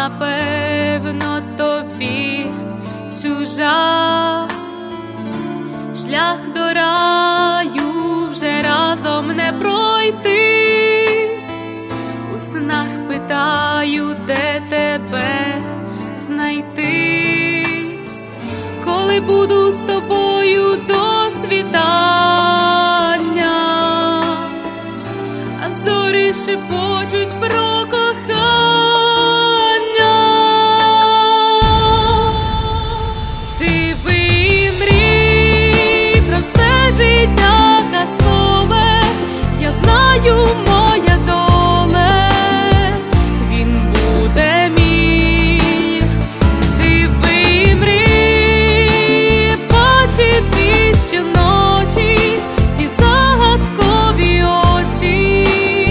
напевно, тобі чужа. Шлях до раю вже разом не пройти. У снах питаю, де тебе знайти. Коли буду з тобою до світання, а зорі шепочуть про кохання. Живи і мрій про все життя казкове, я знаю, моя доле, він буде мій. Живи і мрій, бачити щоночі ті загадкові очі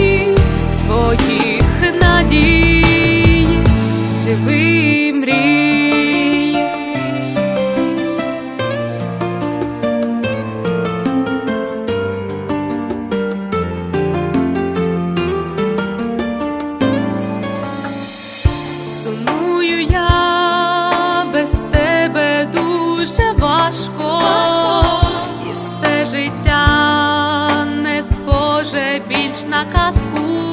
своїх надій. Живи і мрій. Сумую я без тебе дуже важко, і все життя не схоже більш на казку.